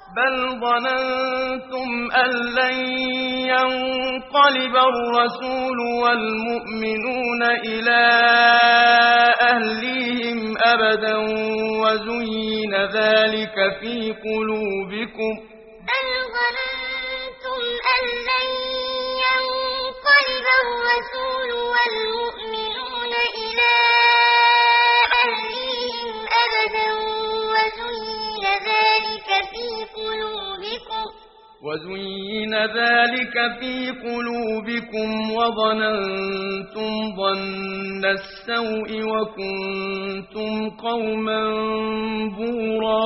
بل ظننتم أن لن ينقلب الرسول والمؤمنون إلى أهليهم أبدا وزين ذلك في قلوبكم بل ظننتم أن لن ينقلب الرسول والمؤمنون إلى أهليهم أبدا وزين ذلك في قلوبكم وظننتم ظن السوء وكنتم قوما بورا